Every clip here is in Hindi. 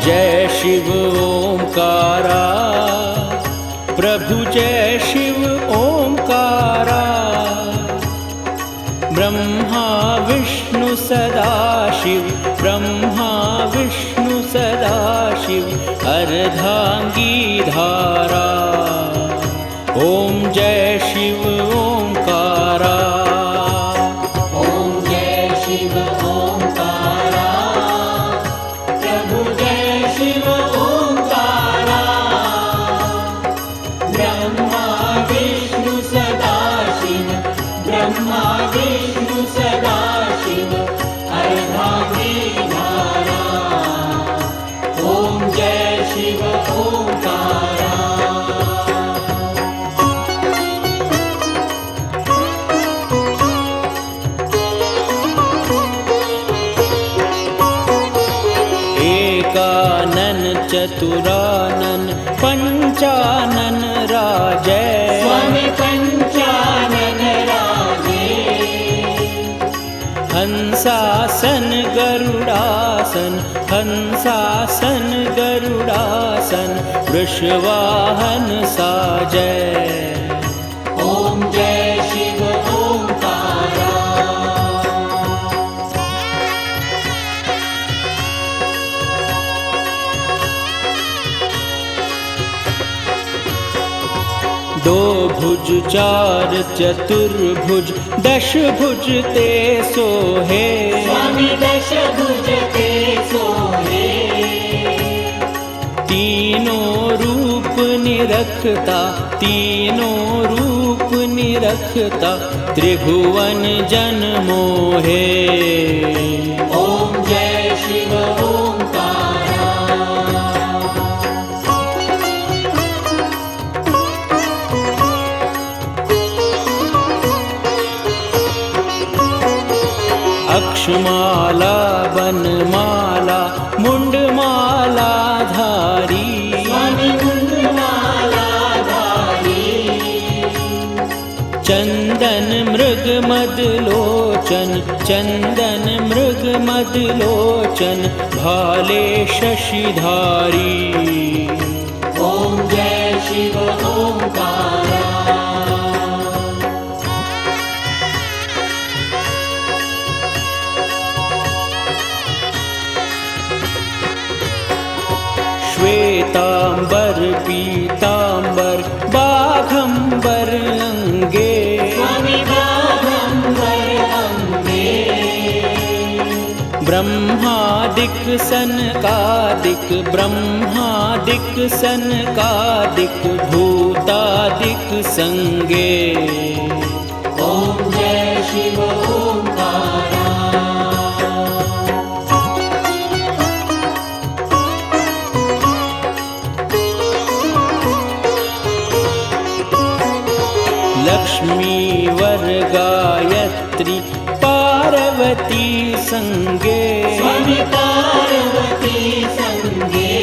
जय शिव ओंकारा, प्रभु जय शिव ओंकारा। ब्रह्मा विष्णु सदाशिव, ब्रह्मा विष्णु सदाशिव, अर्धांगी धारा। ओम जय शिव ओंकारा, ओम जय शिव ओंकारा, प्रभु जय शिव ओंकारा। ब्रह्मा विष्णु सदाशिव, ब्रह्मा विष्णु सदाशिव, अर्धांगी धारा। ओम जय शिव ओंकारा। एकानन चतुरानन पंचानन राजै, स्वामी पंचानन राजे। हंसासन गरुडासन, हंसासन गरुडासन, वृषवाहन साजै। ओम जय शिव ओंकारा। दो भुज चार चतुर्भुज, दश भुज ते सोहे। स्वामी दश भुज ते सोहे। तीनों रूप निरखता, तीनों रूप निरखता, त्रिभुवन जन मोहे। ओम जय शिव ओंकारा। अक्षमाला वनमाला मुंडमाला धारी, स्वामी मुंडमाला धारी। चंदन मृग मदलोचन, चंदन मृग मदलोचन, भाले शशिधारी। ओम जय शिव ओंकारा। श्वेतांबर पीतांबर बाघंबर अंगे, स्वामी बाघंबर अंगे। ब्रह्मादिक सनकादिक, ब्रह्मादिक सनकादिक, भूतादिक संगे। ओम जय शिव ओंकारा। लक्ष्मी वर गायत्री पार्वती संगे, स्वामी पार्वती संगे।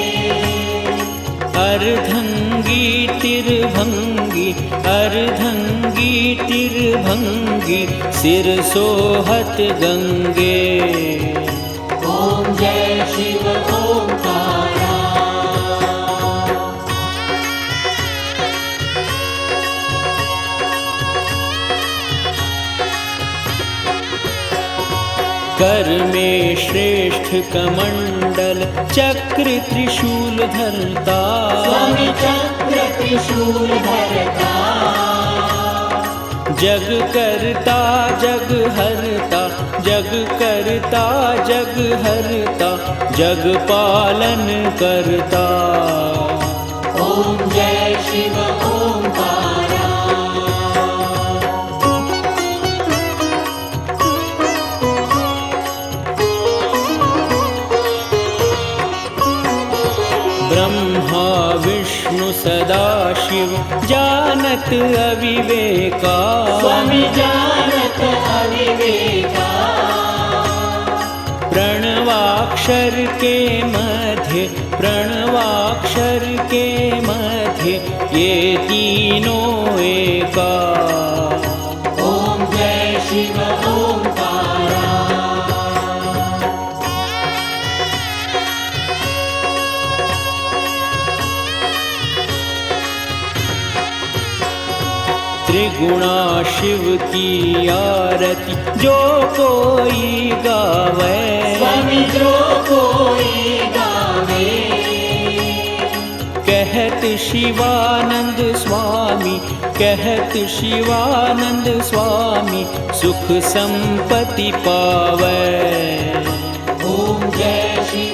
अर्धंगी तिरभंगी, अर्धंगी तिरभंगी, सिर सोहत गंगे। ओम जय शिव ओंकारा। कर में श्रेष्ठ कमंडल चक्र त्रिशूल धरता, स्वामी चक्र त्रिशूल धरता। जग करता जग हरता, जग करता जग हरता, जग पालन करता। ओम जय शिव ओंकारा। ब्रह्मा विष्णु सदाशिव जानत अविवेका, स्वामी जानत अविवेका। प्रणवाक्षर के मध्य, प्रणवाक्षर के मध्य, ये तीनों एका। ओम जय शिव ओंकारा। त्रिगुणा शिव की आरती जो कोई गावे, स्वामी जो कोई गावे। कहत शिवानंद स्वामी, कहत शिवानंद स्वामी, सुख संपत्ति पावे। ओम जय शिव